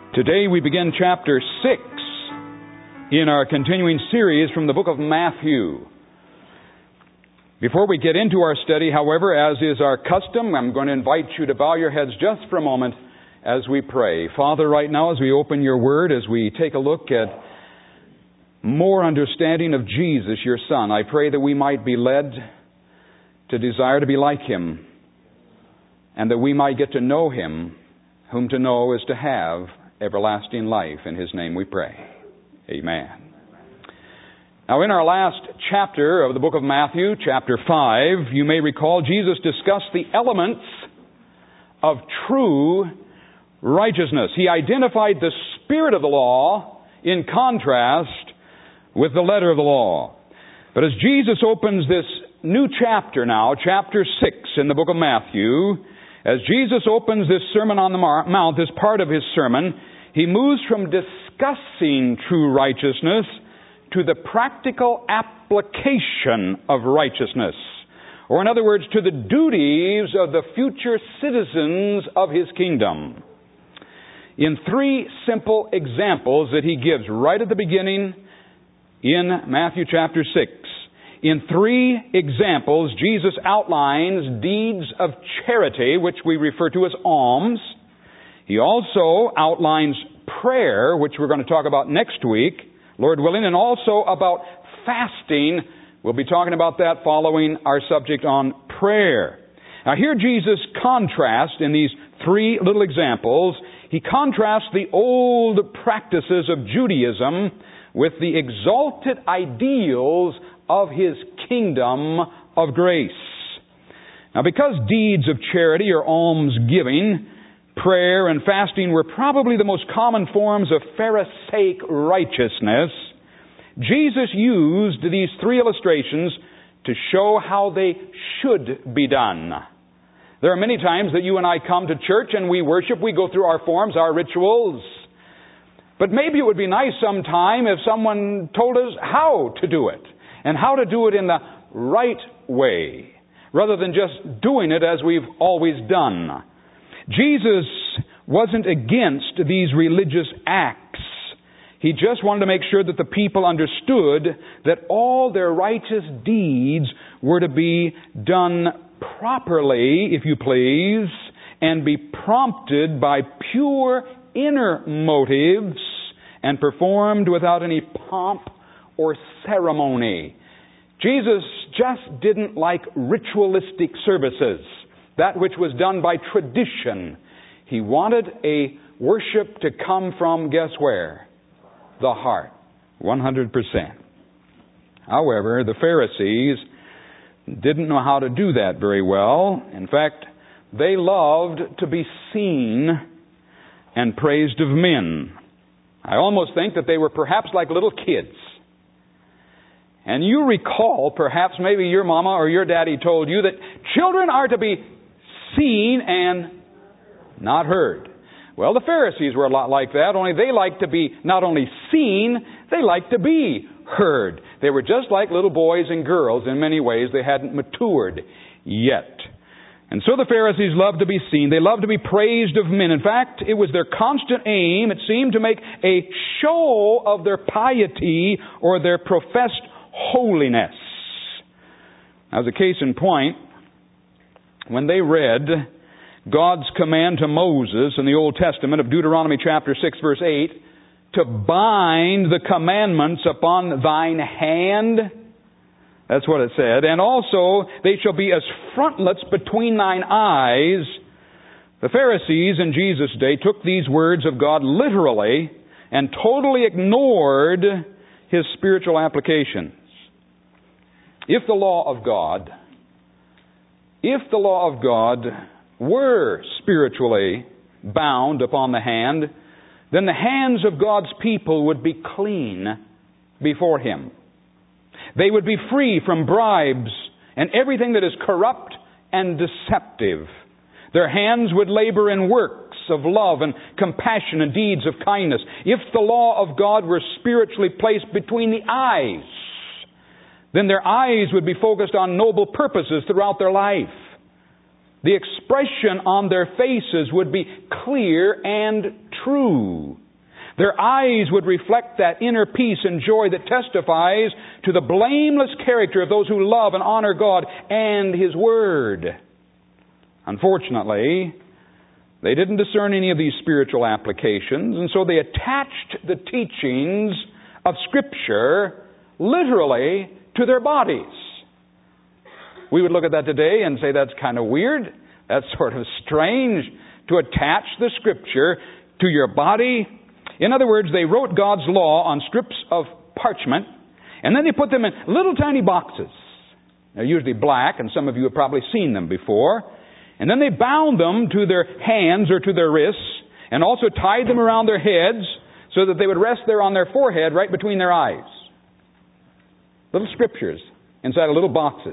Today we begin chapter 6 in our continuing series from the book of Matthew. Before we get into our study, however, as is our custom, I'm going to invite you to bow your heads just for a moment as we pray. Father, right now as we open your word, as we take a look at more understanding of Jesus, your Son, I pray that we might be led to desire to be like Him, and that we might get to know Him, whom to know is to have everlasting life. In His name we pray. Amen. Now, in our last chapter of the book of Matthew, chapter 5, you may recall Jesus discussed the elements of true righteousness. He identified the spirit of the law in contrast with the letter of the law. But as Jesus opens this new chapter now, chapter 6 in the book of Matthew, as Jesus opens this Sermon on the Mount, this part of His sermon, He moves from discussing true righteousness to the practical application of righteousness. Or in other words, to the duties of the future citizens of His kingdom. In three simple examples that He gives right at the beginning in Matthew chapter 6. In three examples, Jesus outlines deeds of charity, which we refer to as alms. He also outlines prayer, which we're going to talk about next week, Lord willing, and also about fasting. We'll be talking about that following our subject on prayer. Now here Jesus contrasts in these three little examples, He contrasts the old practices of Judaism with the exalted ideals of His kingdom of grace. Now because deeds of charity or almsgiving, prayer and fasting were probably the most common forms of Pharisaic righteousness, Jesus used these three illustrations to show how they should be done. There are many times that you and I come to church and we worship, we go through our forms, our rituals. But maybe it would be nice sometime if someone told us how to do it, and how to do it in the right way, rather than just doing it as we've always done. Jesus wasn't against these religious acts. He just wanted to make sure that the people understood that all their righteous deeds were to be done properly, if you please, and be prompted by pure inner motives and performed without any pomp or ceremony. Jesus just didn't like ritualistic services, that which was done by tradition. He wanted a worship to come from, guess where? The heart. 100%. However, the Pharisees didn't know how to do that very well. In fact, they loved to be seen and praised of men. I almost think that they were perhaps like little kids. And you recall, perhaps maybe your mama or your daddy told you that children are to be seen and not heard. Well, the Pharisees were a lot like that, only they liked to be not only seen, they liked to be heard. They were just like little boys and girls in many ways. They hadn't matured yet. And so the Pharisees loved to be seen. They loved to be praised of men. In fact, it was their constant aim, it seemed, to make a show of their piety or their professed holiness. As a case in point, when they read God's command to Moses in the Old Testament of Deuteronomy chapter 6 verse 8, to bind the commandments upon thine hand, that's what it said, and also they shall be as frontlets between thine eyes. The Pharisees in Jesus' day took these words of God literally and totally ignored His spiritual applications. If the law of God were spiritually bound upon the hand, then the hands of God's people would be clean before Him. They would be free from bribes and everything that is corrupt and deceptive. Their hands would labor in works of love and compassion and deeds of kindness. If the law of God were spiritually placed between the eyes, then their eyes would be focused on noble purposes throughout their life. The expression on their faces would be clear and true. Their eyes would reflect that inner peace and joy that testifies to the blameless character of those who love and honor God and His Word. Unfortunately, they didn't discern any of these spiritual applications, and so they attached the teachings of Scripture literally to their bodies. We would look at that today and say that's kind of weird. That's sort of strange to attach the Scripture to your body. In other words, they wrote God's law on strips of parchment, and then they put them in little tiny boxes. They're usually black, and some of you have probably seen them before. And then they bound them to their hands or to their wrists, and also tied them around their heads so that they would rest there on their forehead right between their eyes. Little scriptures inside of little boxes.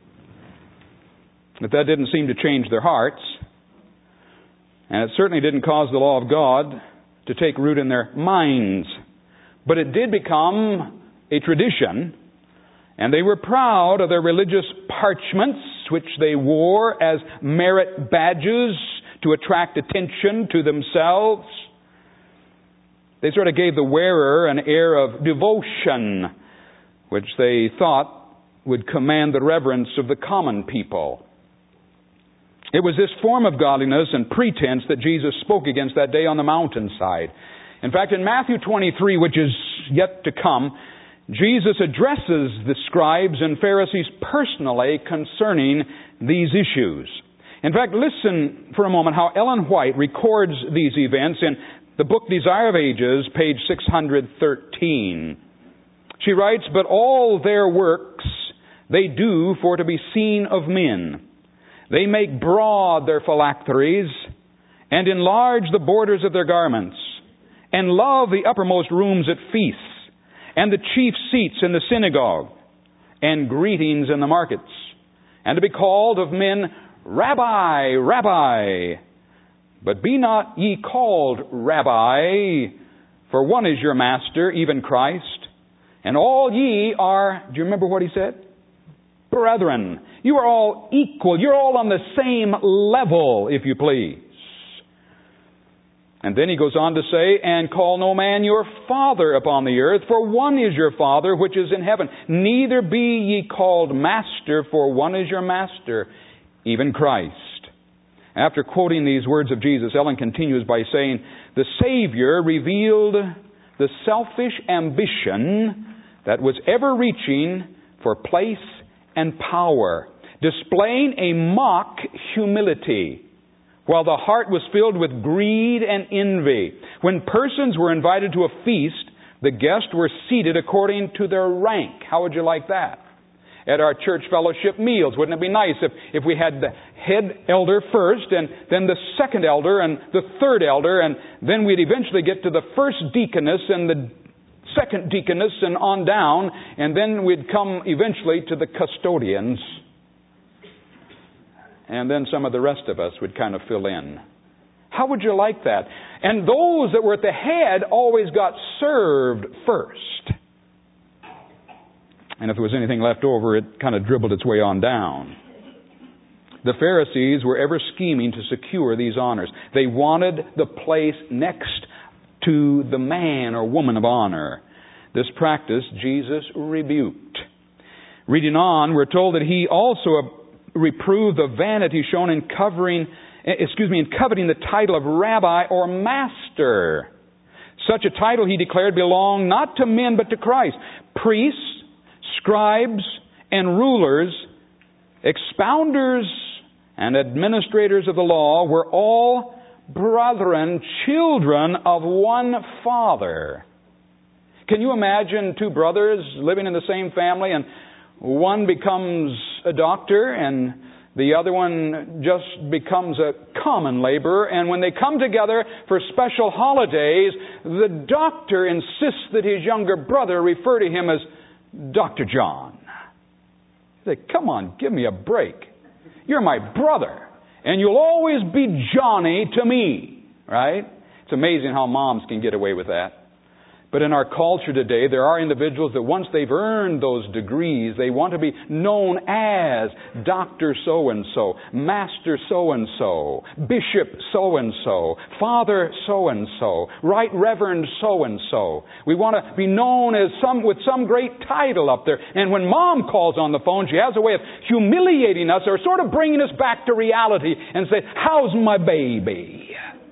But that didn't seem to change their hearts. And it certainly didn't cause the law of God to take root in their minds. But it did become a tradition, and they were proud of their religious parchments, which they wore as merit badges to attract attention to themselves. They sort of gave the wearer an air of devotion, which they thought would command the reverence of the common people. It was this form of godliness and pretense that Jesus spoke against that day on the mountainside. In fact, in Matthew 23, which is yet to come, Jesus addresses the scribes and Pharisees personally concerning these issues. In fact, listen for a moment how Ellen White records these events in the book Desire of Ages, page 613. She writes, "But all their works they do for to be seen of men. They make broad their phylacteries, and enlarge the borders of their garments, and love the uppermost rooms at feasts, and the chief seats in the synagogue, and greetings in the markets, and to be called of men, Rabbi, Rabbi. But be not ye called Rabbi, for one is your master, even Christ. And all ye are," do you remember what he said? "Brethren." You are all equal. You're all on the same level, if you please. And then he goes on to say, "And call no man your father upon the earth, for one is your Father which is in heaven. Neither be ye called master, for one is your master, even Christ." After quoting these words of Jesus, Ellen continues by saying, "The Savior revealed the selfish ambition that was ever reaching for place and power, displaying a mock humility, while the heart was filled with greed and envy. When persons were invited to a feast, the guests were seated according to their rank." How would you like that? At our church fellowship meals, wouldn't it be nice if we had the head elder first, and then the second elder, and the third elder, and then we'd eventually get to the first deaconess and the second deaconess and on down, and then we'd come eventually to the custodians. And then some of the rest of us would kind of fill in. How would you like that? And those that were at the head always got served first. And if there was anything left over, it kind of dribbled its way on down. The Pharisees were ever scheming to secure these honors. They wanted the place next to the man or woman of honor. This practice Jesus rebuked. Reading on, we're told that he also reproved the vanity shown in coveting the title of rabbi or master. Such a title, he declared, belonged not to men but to Christ. Priests, scribes, and rulers, expounders, and administrators of the law were all brethren, children of one Father. Can you imagine two brothers living in the same family, and one becomes a doctor and the other one just becomes a common laborer, and when they come together for special holidays, the doctor insists that his younger brother refer to him as Dr. John. Say, come on, give me a break. You're my brother, and you'll always be Johnny to me, right? It's amazing how moms can get away with that. But in our culture today, there are individuals that once they've earned those degrees, they want to be known as Dr. So-and-so, Master so-and-so, Bishop so-and-so, Father so-and-so, Right Reverend so-and-so. We want to be known as with some great title up there. And when Mom calls on the phone, she has a way of humiliating us or sort of bringing us back to reality and say, "How's my baby?"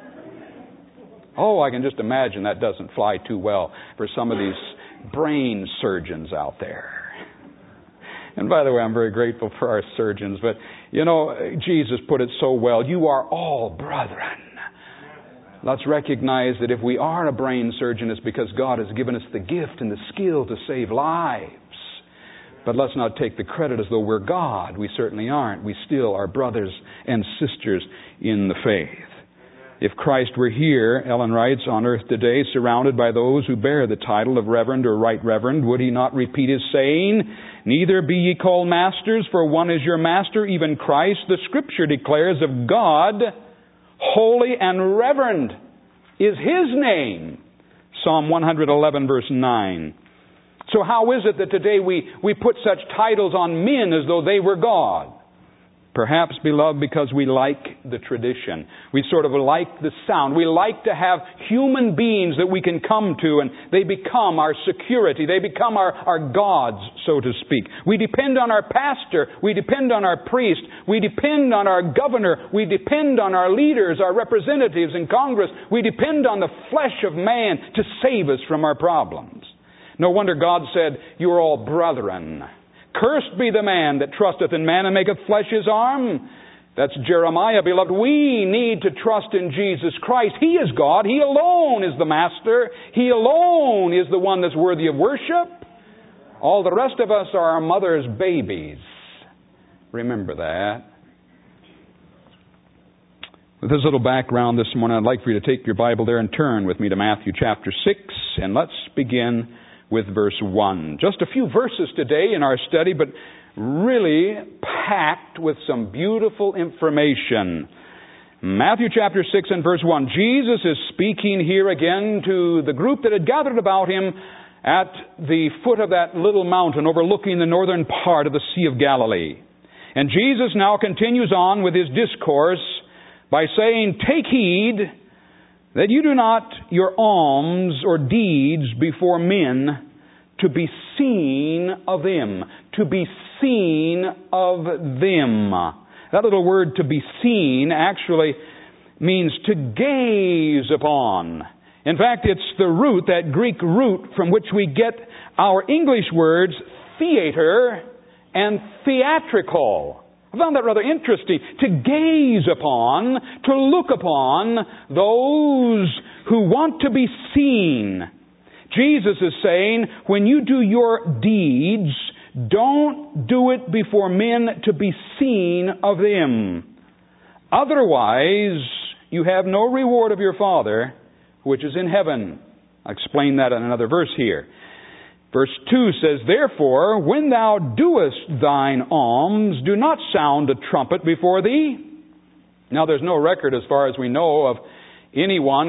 Oh, I can just imagine that doesn't fly too well for some of these brain surgeons out there. And by the way, I'm very grateful for our surgeons, but Jesus put it so well, you are all brethren. Let's recognize that if we are a brain surgeon, it's because God has given us the gift and the skill to save lives. But let's not take the credit as though we're God. We certainly aren't. We still are brothers and sisters in the faith. If Christ were here, Ellen writes, on earth today, surrounded by those who bear the title of Reverend or Right Reverend, would He not repeat His saying, "Neither be ye called masters, for one is your master, even Christ." The Scripture declares of God, holy and reverend is His name. Psalm 111, verse 9. So how is it that today we put such titles on men as though they were God? Perhaps, beloved, because we like the tradition. We sort of like the sound. We like to have human beings that we can come to, and they become our security. They become our gods, so to speak. We depend on our pastor. We depend on our priest. We depend on our governor. We depend on our leaders, our representatives in Congress. We depend on the flesh of man to save us from our problems. No wonder God said, "You are all brethren. Cursed be the man that trusteth in man and maketh flesh his arm." That's Jeremiah. Beloved, we need to trust in Jesus Christ. He is God. He alone is the Master. He alone is the one that's worthy of worship. All the rest of us are our mother's babies. Remember that. With this little background this morning, I'd like for you to take your Bible there and turn with me to Matthew chapter 6, and let's begin with verse 1. Just a few verses today in our study, but really packed with some beautiful information. Matthew chapter 6 and verse 1. Jesus is speaking here again to the group that had gathered about Him at the foot of that little mountain overlooking the northern part of the Sea of Galilee. And Jesus now continues on with His discourse by saying, "Take heed that you do not your alms or deeds before men to be seen of them." To be seen of them. That little word, to be seen, actually means to gaze upon. In fact, it's the root, that Greek root, from which we get our English words theater and theatrical. I found that rather interesting. To gaze upon, to look upon those who want to be seen. Jesus is saying, when you do your deeds, don't do it before men to be seen of them. Otherwise, you have no reward of your Father, which is in heaven. I'll explain that in another verse here. Verse 2 says, "Therefore, when thou doest thine alms, do not sound a trumpet before thee." Now, there's no record, as far as we know, of anyone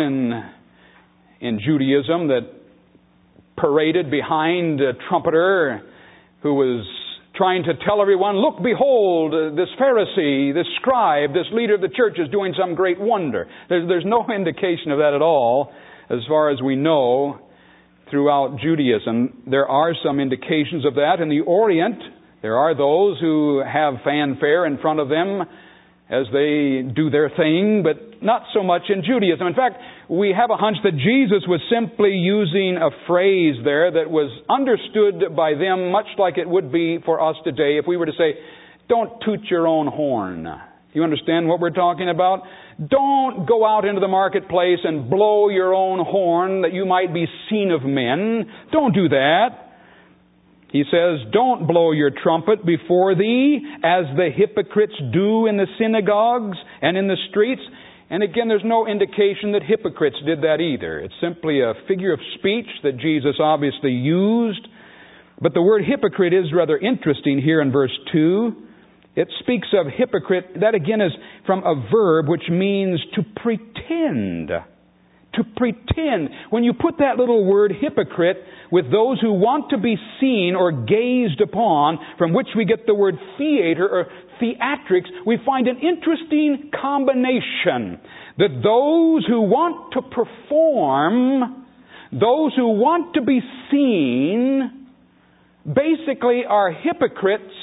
in Judaism that paraded behind a trumpeter who was trying to tell everyone, "Look, behold, this Pharisee, this scribe, this leader of the church is doing some great wonder." There's no indication of that at all, as far as we know. Throughout Judaism, there are some indications of that. In the Orient, there are those who have fanfare in front of them as they do their thing, but not so much in Judaism. In fact, we have a hunch that Jesus was simply using a phrase there that was understood by them much like it would be for us today if we were to say, "Don't toot your own horn." You understand what we're talking about? Don't go out into the marketplace and blow your own horn that you might be seen of men. Don't do that. He says, "Don't blow your trumpet before thee, as the hypocrites do in the synagogues and in the streets." And again, there's no indication that hypocrites did that either. It's simply a figure of speech that Jesus obviously used. But the word hypocrite is rather interesting here in verse 2. It speaks of hypocrite. That again is from a verb which means to pretend. To pretend. When you put that little word hypocrite with those who want to be seen or gazed upon, from which we get the word theater or theatrics, we find an interesting combination. That those who want to perform, those who want to be seen, basically are hypocrites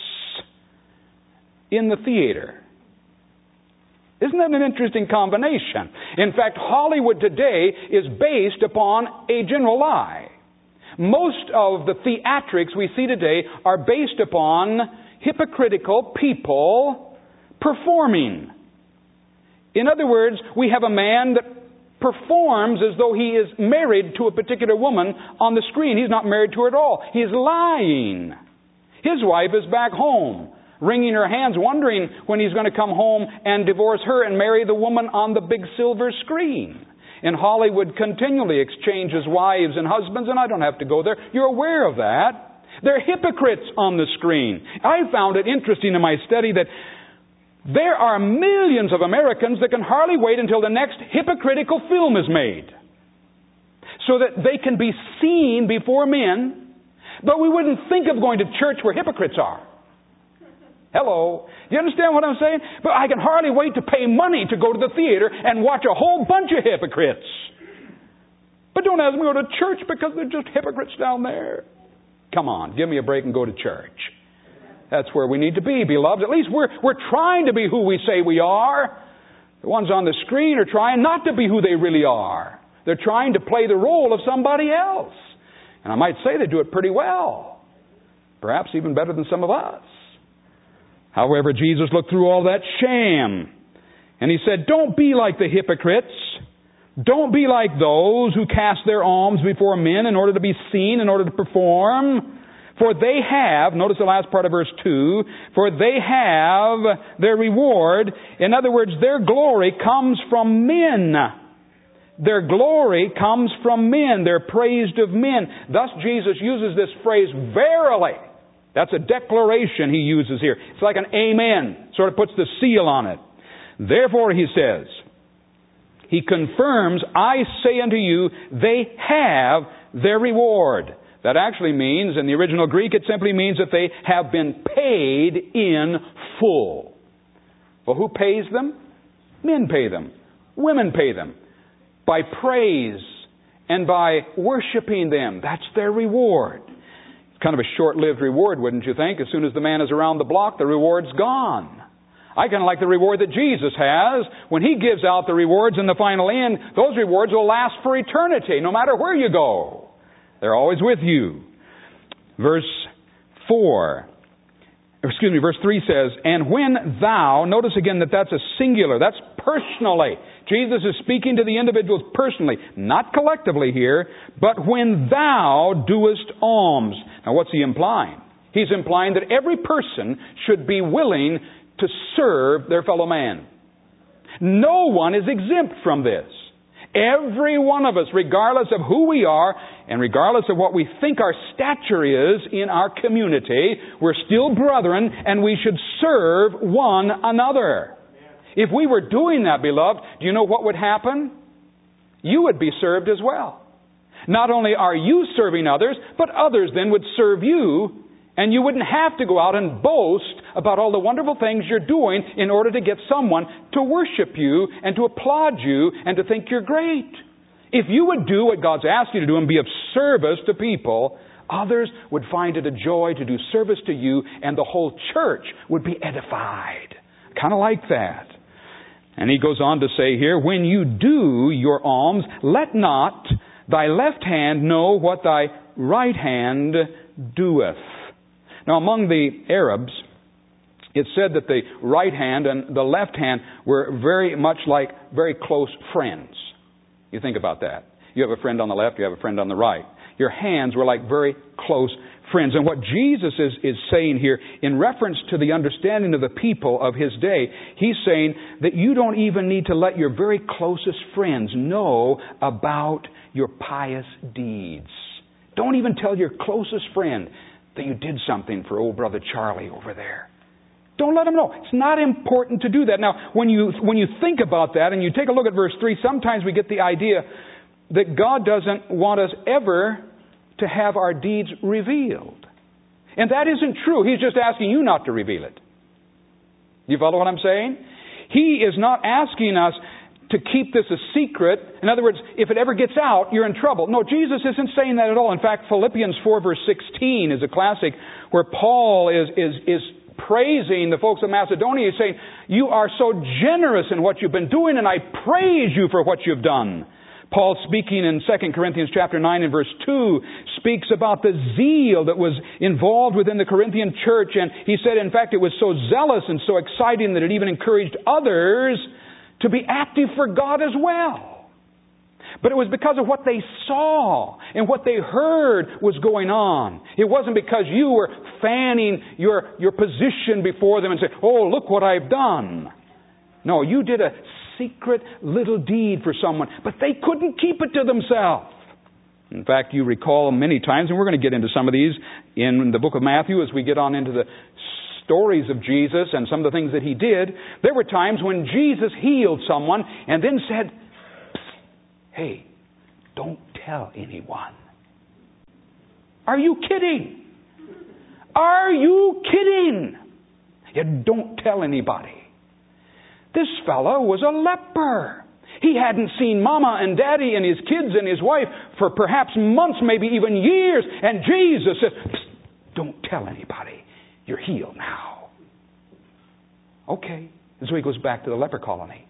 in the theater. Isn't that an interesting combination? In fact, Hollywood today is based upon a general lie. Most of the theatrics we see today are based upon hypocritical people performing. In other words, we have a man that performs as though he is married to a particular woman on the screen. He's not married to her at all. He's lying. His wife is back home, wringing her hands, wondering when he's going to come home and divorce her and marry the woman on the big silver screen. And Hollywood continually exchanges wives and husbands, and I don't have to go there. You're aware of that. They're hypocrites on the screen. I found it interesting in my study that there are millions of Americans that can hardly wait until the next hypocritical film is made so that they can be seen before men, but we wouldn't think of going to church where hypocrites are. Hello. Do you understand what I'm saying? But I can hardly wait to pay money to go to the theater and watch a whole bunch of hypocrites. But don't ask me to go to church because they're just hypocrites down there. Come on, give me a break and go to church. That's where we need to be, beloved. At least we're trying to be who we say we are. The ones on the screen are trying not to be who they really are. They're trying to play the role of somebody else. And I might say they do it pretty well. Perhaps even better than some of us. However, Jesus looked through all that sham. And He said, don't be like the hypocrites. Don't be like those who cast their alms before men in order to be seen, in order to perform. For they have, notice the last part of verse 2, for they have their reward. In other words, their glory comes from men. Their glory comes from men. They're praised of men. Thus Jesus uses this phrase, verily. That's a declaration He uses here. It's like an amen. Sort of puts the seal on it. Therefore, He says, He confirms, I say unto you, they have their reward. That actually means, in the original Greek, it simply means that they have been paid in full. Well, who pays them? Men pay them. Women pay them. By praise and by worshiping them. That's their reward. It's kind of a short-lived reward, wouldn't you think? As soon as the man is around the block, the reward's gone. I kind of like the reward that Jesus has. When He gives out the rewards in the final end, those rewards will last for eternity, no matter where you go. They're always with you. Verse 3 says, and when thou, notice again that that's a singular, that's personally. Jesus is speaking to the individuals personally, not collectively here, but when thou doest alms. Now what's He implying? He's implying that every person should be willing to serve their fellow man. No one is exempt from this. Every one of us, regardless of who we are, and regardless of what we think our stature is in our community, we're still brethren, and we should serve one another. If we were doing that, beloved, do you know what would happen? You would be served as well. Not only are you serving others, but others then would serve you, and you wouldn't have to go out and boast about all the wonderful things you're doing in order to get someone to worship you and to applaud you and to think you're great. If you would do what God's asked you to do and be of service to people, others would find it a joy to do service to you, and the whole church would be edified. Kind of like that. And he goes on to say here, when you do your alms, let not thy left hand know what thy right hand doeth. Now, among the Arabs, it said that the right hand and the left hand were very much like very close friends. You think about that. You have a friend on the left, you have a friend on the right. Your hands were like very close friends. And what Jesus is saying here, in reference to the understanding of the people of His day, He's saying that you don't even need to let your very closest friends know about your pious deeds. Don't even tell your closest friend that you did something for old brother Charlie over there. Don't let them know. It's not important to do that. Now, when you think about that and you take a look at verse 3, sometimes we get the idea, that God doesn't want us ever to have our deeds revealed. And that isn't true. He's just asking you not to reveal it. You follow what I'm saying? He is not asking us to keep this a secret. In other words, if it ever gets out, you're in trouble. No, Jesus isn't saying that at all. In fact, Philippians 4 verse 16 is a classic where Paul is praising the folks of Macedonia. He's saying, you are so generous in what you've been doing, and I praise you for what you've done. Paul, speaking in 2 Corinthians chapter 9 and verse 2, speaks about the zeal that was involved within the Corinthian church. And he said, in fact, it was so zealous and so exciting that it even encouraged others to be active for God as well. But it was because of what they saw and what they heard was going on. It wasn't because you were fanning your position before them and saying, oh, look what I've done. No, you did a secret little deed for someone, but they couldn't keep it to themselves. In fact, you recall many times, and we're going to get into some of these in the book of Matthew as we get on into the stories of Jesus and some of the things that He did. There were times when Jesus healed someone and then said, hey, don't tell anyone. Are you kidding? Are you kidding? You don't tell anybody. This fellow was a leper. He hadn't seen Mama and Daddy and his kids and his wife for perhaps months, maybe even years. And Jesus said, don't tell anybody. You're healed now. Okay. And so he goes back to the leper colony.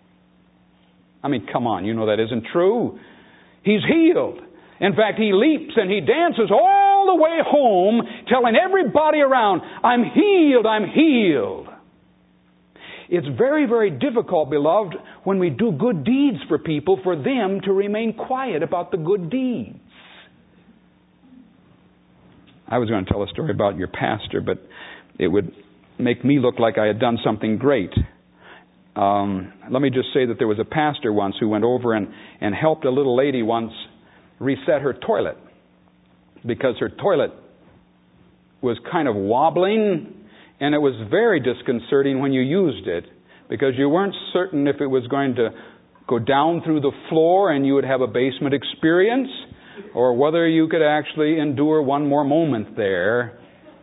I mean, come on, you know that isn't true. He's healed. In fact, he leaps and he dances all the way home, telling everybody around, I'm healed, I'm healed. It's very, very difficult, beloved, when we do good deeds for people, for them to remain quiet about the good deeds. I was going to tell a story about your pastor, but it would make me look like I had done something great. Let me just say that there was a pastor once who went over and helped a little lady once reset her toilet because her toilet was kind of wobbling. And it was very disconcerting when you used it because you weren't certain if it was going to go down through the floor and you would have a basement experience or whether you could actually endure one more moment there.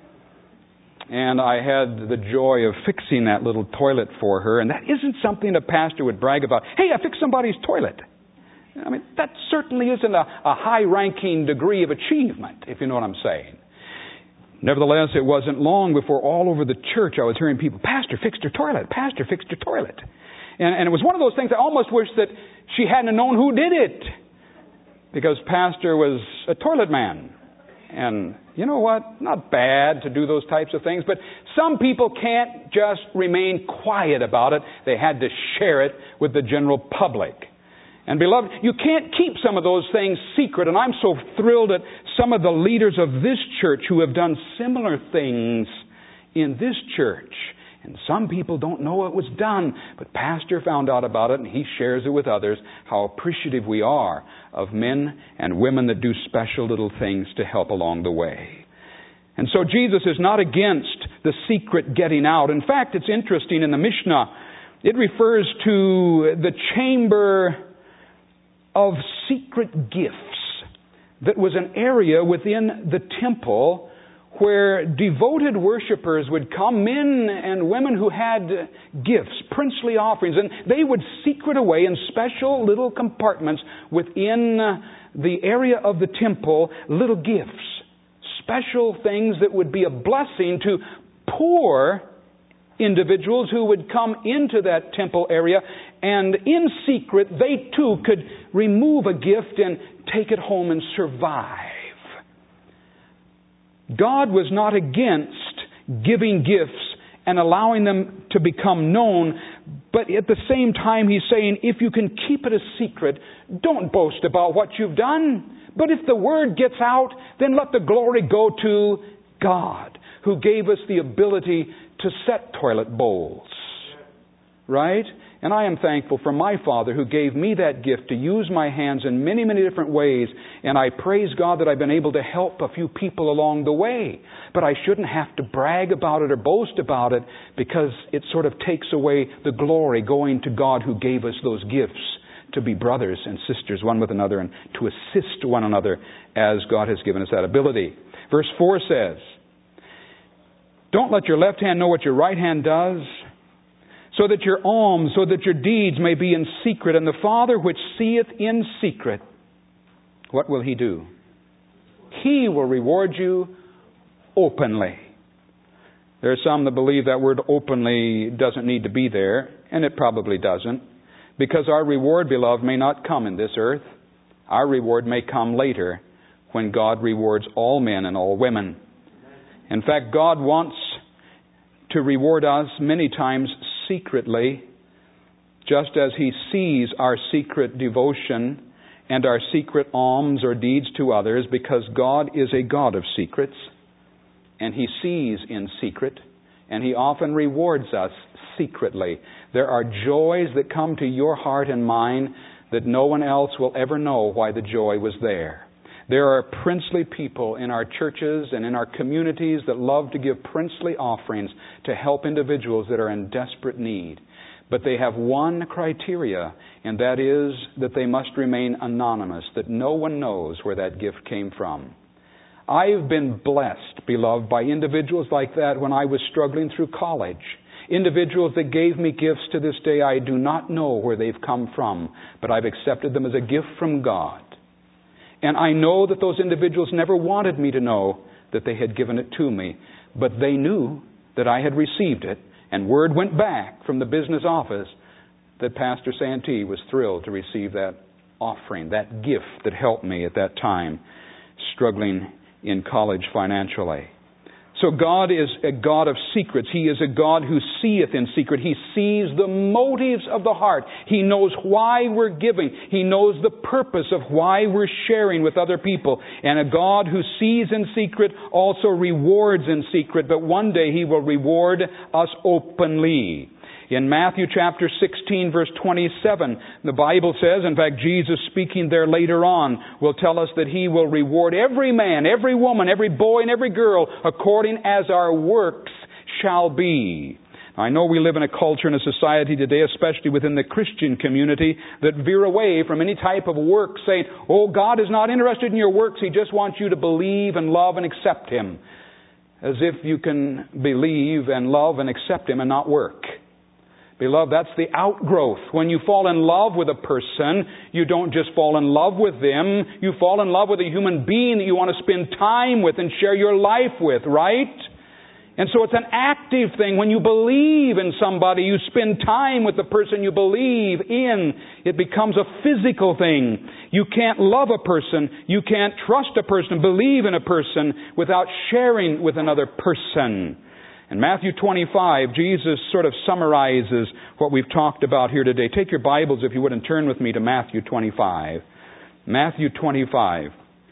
And I had the joy of fixing that little toilet for her. And that isn't something a pastor would brag about. Hey, I fixed somebody's toilet. I mean, that certainly isn't a high-ranking degree of achievement, if you know what I'm saying. Nevertheless, it wasn't long before all over the church I was hearing people, Pastor fixed her toilet, Pastor fixed her toilet. And it was one of those things I almost wish that she hadn't known who did it. Because Pastor was a toilet man. And you know what? Not bad to do those types of things. But some people can't just remain quiet about it. They had to share it with the general public. And beloved, you can't keep some of those things secret. And I'm so thrilled at some of the leaders of this church who have done similar things in this church. And some people don't know it was done. But Pastor found out about it and he shares it with others. How appreciative we are of men and women that do special little things to help along the way. And so Jesus is not against the secret getting out. In fact, it's interesting in the Mishnah. It refers to the chamber of secret gifts that was an area within the temple where devoted worshipers would come, men and women who had gifts, princely offerings, and they would secret away in special little compartments within the area of the temple, little gifts, special things that would be a blessing to poor individuals who would come into that temple area, and in secret they too could remove a gift and take it home and survive. God was not against giving gifts and allowing them to become known, but at the same time He's saying, if you can keep it a secret, don't boast about what you've done. But if the word gets out, then let the glory go to God, who gave us the ability to set toilet bowls. Right? And I am thankful for my Father who gave me that gift to use my hands in many, many different ways. And I praise God that I've been able to help a few people along the way. But I shouldn't have to brag about it or boast about it, because it sort of takes away the glory going to God who gave us those gifts to be brothers and sisters one with another and to assist one another as God has given us that ability. Verse 4 says, don't let your left hand know what your right hand does, so that your alms, so that your deeds may be in secret. And the Father which seeth in secret, what will He do? He will reward you openly. There are some that believe that word openly doesn't need to be there, and it probably doesn't, because our reward, beloved, may not come in this earth. Our reward may come later when God rewards all men and all women. In fact, God wants to reward us many times secretly, just as He sees our secret devotion and our secret alms or deeds to others, because God is a God of secrets, and He sees in secret, and He often rewards us secretly. There are joys that come to your heart and mine that no one else will ever know why the joy was there. There are princely people in our churches and in our communities that love to give princely offerings to help individuals that are in desperate need. But they have one criteria, and that is that they must remain anonymous, that no one knows where that gift came from. I've been blessed, beloved, by individuals like that when I was struggling through college. Individuals that gave me gifts to this day. I do not know where they've come from, but I've accepted them as a gift from God. And I know that those individuals never wanted me to know that they had given it to me, but they knew that I had received it, and word went back from the business office that Pastor Santee was thrilled to receive that offering, that gift that helped me at that time, struggling in college financially. So God is a God of secrets. He is a God who seeth in secret. He sees the motives of the heart. He knows why we're giving. He knows the purpose of why we're sharing with other people. And a God who sees in secret also rewards in secret. But one day He will reward us openly. In Matthew chapter 16, verse 27, the Bible says, in fact, Jesus speaking there later on, will tell us that He will reward every man, every woman, every boy, and every girl according as our works shall be. I know we live in a culture and a society today, especially within the Christian community, that veer away from any type of work, saying, oh, God is not interested in your works. He just wants you to believe and love and accept Him. As if you can believe and love and accept Him and not work. Beloved, that's the outgrowth. When you fall in love with a person, you don't just fall in love with them. You fall in love with a human being that you want to spend time with and share your life with, right? And so it's an active thing. When you believe in somebody, you spend time with the person you believe in. It becomes a physical thing. You can't love a person. You can't trust a person, believe in a person without sharing with another person. In Matthew 25, Jesus sort of summarizes what we've talked about here today. Take your Bibles, if you would, and turn with me to Matthew 25. Matthew 25.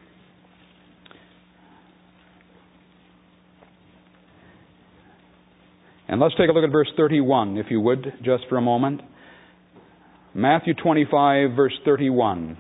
And let's take a look at verse 31, if you would, just for a moment. Matthew 25, verse 31.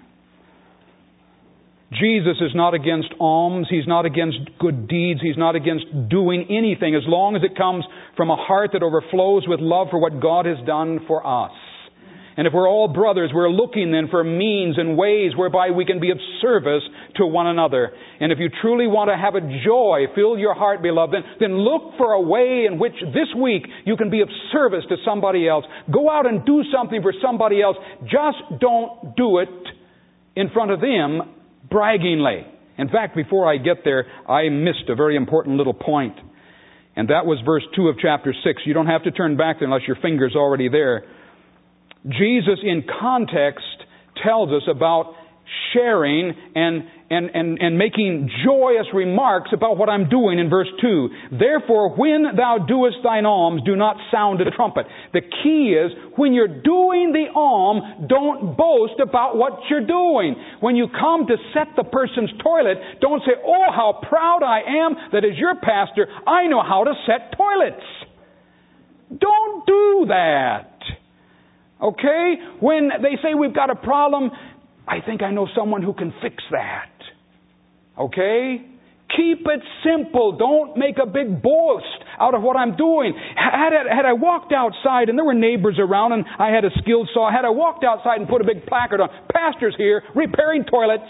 Jesus is not against alms. He's not against good deeds. He's not against doing anything, as long as it comes from a heart that overflows with love for what God has done for us. And if we're all brothers, we're looking then for means and ways whereby we can be of service to one another. And if you truly want to have a joy fill your heart, beloved, then look for a way in which this week you can be of service to somebody else. Go out and do something for somebody else. Just don't do it in front of them braggingly. In fact, before I get there, I missed a very important little point. And that was verse 2 of chapter 6. You don't have to turn back there unless your finger's already there. Jesus, in context, tells us about sharing and making joyous remarks about what I'm doing in verse 2. Therefore, when thou doest thine alms, do not sound a trumpet. The key is, when you're doing the alm, don't boast about what you're doing. When you come to set the person's toilet, don't say, oh, how proud I am that as your pastor, I know how to set toilets. Don't do that. Okay? When they say we've got a problem, I think I know someone who can fix that. Okay? Keep it simple. Don't make a big boast out of what I'm doing. Had I walked outside and there were neighbors around and I had a skilled saw, had I walked outside and put a big placard on, "Pastor's here, repairing toilets."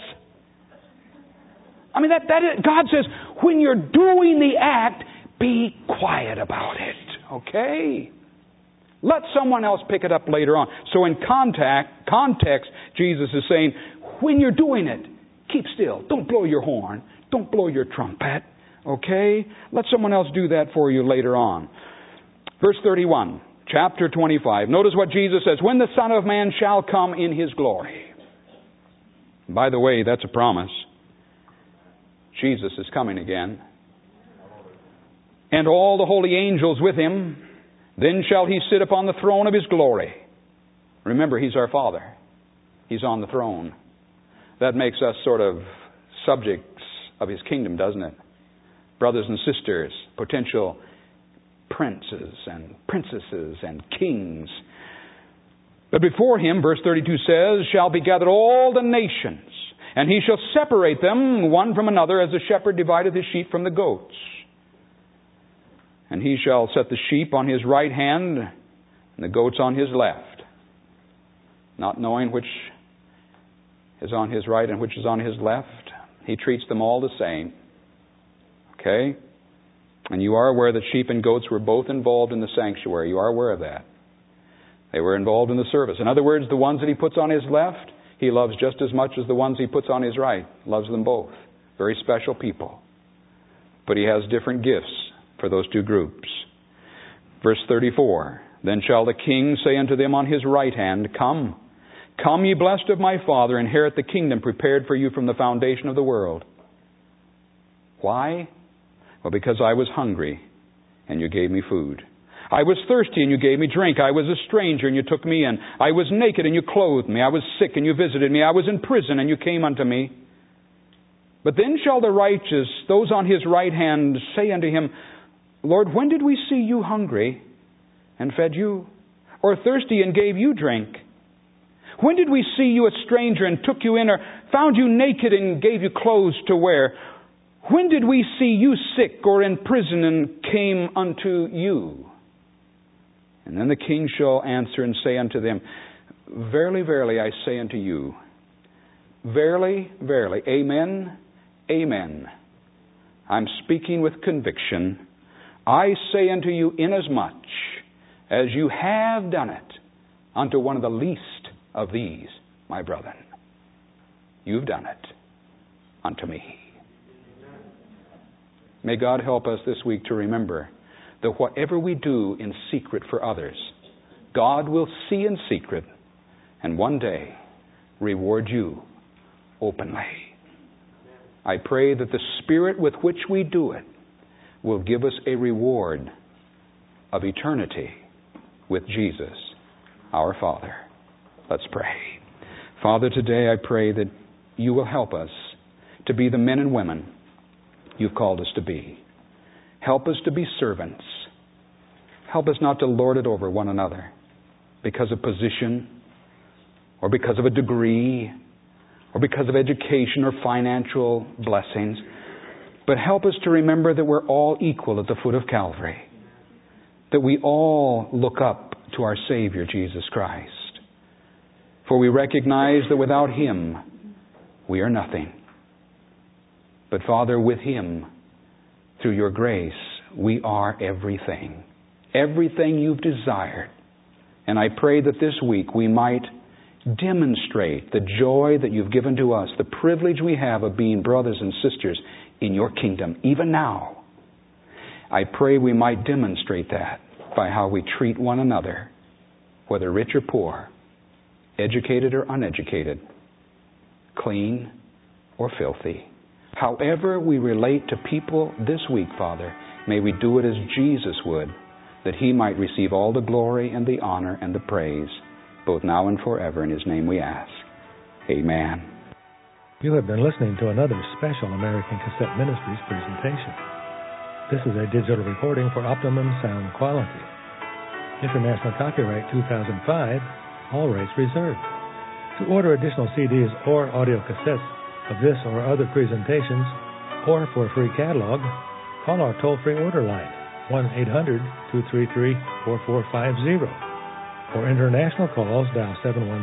I mean, God says, when you're doing the act, be quiet about it. Okay? Let someone else pick it up later on. So in context, Jesus is saying, when you're doing it, keep still. Don't blow your horn. Don't blow your trumpet. Okay? Let someone else do that for you later on. Verse 31, chapter 25. Notice what Jesus says. When the Son of Man shall come in His glory. By the way, that's a promise. Jesus is coming again. And all the holy angels with Him. Then shall He sit upon the throne of His glory. Remember, He's our Father. He's on the throne. That makes us sort of subjects of His kingdom, doesn't it? Brothers and sisters, potential princes and princesses and kings. But before Him, verse 32 says, shall be gathered all the nations, and He shall separate them one from another, as the shepherd divideth his sheep from the goats. And He shall set the sheep on His right hand, and the goats on His left, not knowing which is on His right and which is on His left. He treats them all the same. Okay? And you are aware that sheep and goats were both involved in the sanctuary. You are aware of that. They were involved in the service. In other words, the ones that He puts on His left, He loves just as much as the ones He puts on His right. Loves them both. Very special people. But He has different gifts for those two groups. Verse 34, then shall the King say unto them on His right hand, Come, come ye blessed of my Father, inherit the kingdom prepared for you from the foundation of the world. Why? Well, because I was hungry, and you gave me food. I was thirsty, and you gave me drink. I was a stranger, and you took me in. I was naked, and you clothed me. I was sick, and you visited me. I was in prison, and you came unto me. But then shall the righteous, those on His right hand, say unto Him, Lord, when did we see you hungry, and fed you? Or thirsty, and gave you drink? When did we see you a stranger, and took you in, or found you naked, and gave you clothes to wear? When did we see you sick, or in prison, and came unto you? And then the King shall answer and say unto them, Verily, verily, I say unto you, verily, verily, amen, amen. I'm speaking with conviction. I say unto you, inasmuch as you have done it unto one of the least of these, my brethren, you've done it unto me. May God help us this week to remember that whatever we do in secret for others, God will see in secret and one day reward you openly. I pray that the spirit with which we do it will give us a reward of eternity with Jesus, our Father. Let's pray. Father, today I pray that you will help us to be the men and women you've called us to be. Help us to be servants. Help us not to lord it over one another because of position or because of a degree or because of education or financial blessings. But help us to remember that we're all equal at the foot of Calvary. That we all look up to our Savior, Jesus Christ. For we recognize that without Him, we are nothing. But Father, with Him, through your grace, we are everything. Everything you've desired. And I pray that this week we might demonstrate the joy that you've given to us, the privilege we have of being brothers and sisters in your kingdom, even now. I pray we might demonstrate that by how we treat one another, whether rich or poor, educated or uneducated, clean or filthy. However we relate to people this week, Father, may we do it as Jesus would, that He might receive all the glory and the honor and the praise, both now and forever. In His name we ask. Amen. You have been listening to another special American Cassette Ministries presentation. This is a digital recording for optimum sound quality. International copyright 2005, all rights reserved. To order additional CDs or audio cassettes of this or other presentations, or for a free catalog, call our toll-free order line, 1-800-233-4450. For international calls, dial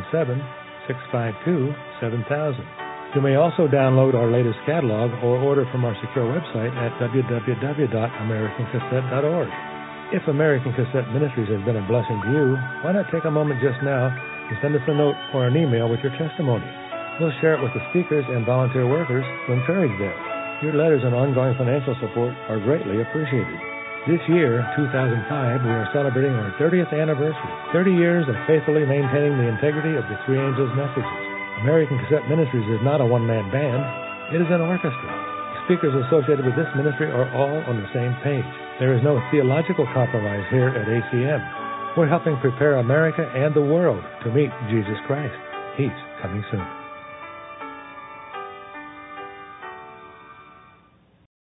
717-652-7000. You may also download our latest catalog or order from our secure website at www.americancassette.org. If American Cassette Ministries has been a blessing to you, why not take a moment just now and send us a note or an email with your testimony. We'll share it with the speakers and volunteer workers to encourage them. Your letters and ongoing financial support are greatly appreciated. This year, 2005, we are celebrating our 30th anniversary, 30 years of faithfully maintaining the integrity of the Three Angels messages. American Cassette Ministries is not a one-man band. It is an orchestra. The speakers associated with this ministry are all on the same page. There is no theological compromise here at ACM. We're helping prepare America and the world to meet Jesus Christ. He's coming soon.